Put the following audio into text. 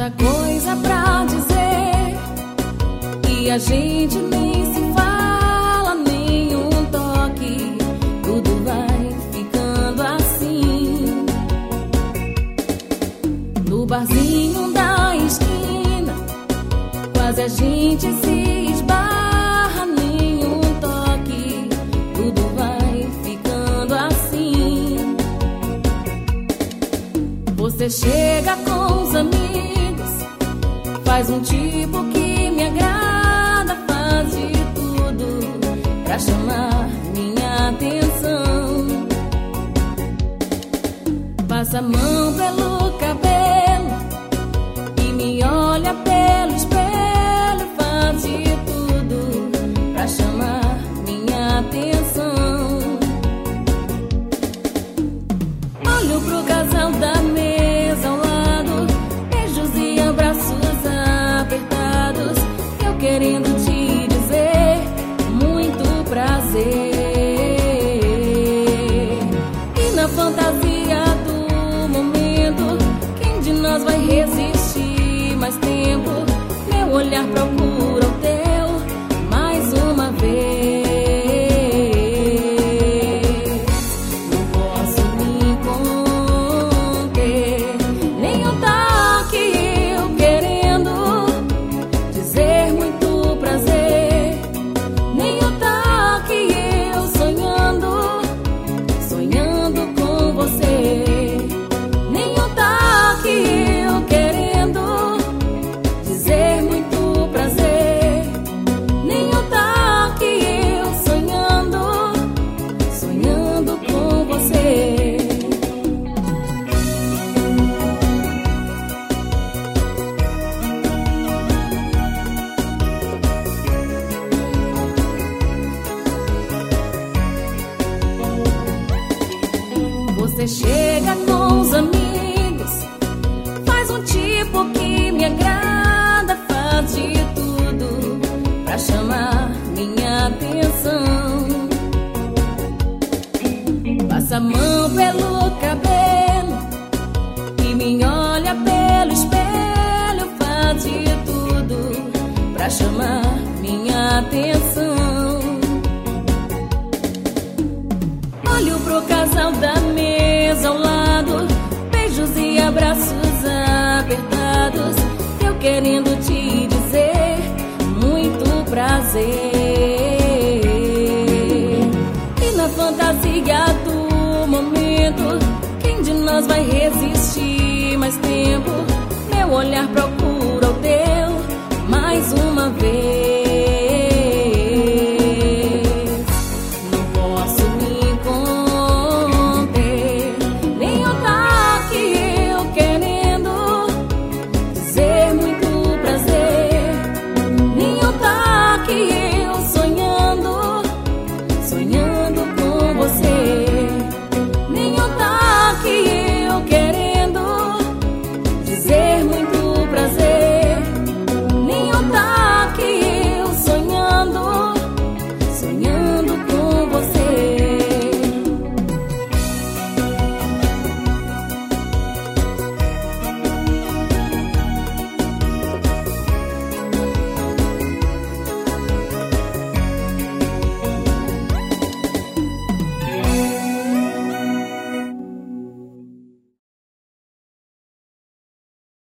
tanta coisa pra dizer e a gente nem se fala, nenhum toque, tudo vai ficando assim. No barzinho da esquina, quase a gente se esbarra, nenhum toque, tudo vai ficando assim. Você chega com os amigos, faz um tipo que me agrada, faz de tudo pra chamar minha atenção. Passa a mão pelo cabelo e me olha pelo espelho, faz de tudo pra chamar minha atenção. Olho pro casal da mesa ao lado, beijos e abraços apertados, eu querendo te dizer muito prazer. E na fantasia do momento, quem de nós vai resistir mais tempo? Meu olhar procura o teu mais uma vez. Você chega com os amigos, faz um tipo que me agrada, faz de tudo pra chamar minha atenção. Passa a mão pelo cabelo e me olha pelo espelho, faz de tudo pra chamar minha atenção. Olho pro casal da mesa ao lado, beijos e abraços apertados, eu querendo te dizer muito prazer. E na fantasia do momento, quem de nós vai resistir mais tempo? Meu olhar procura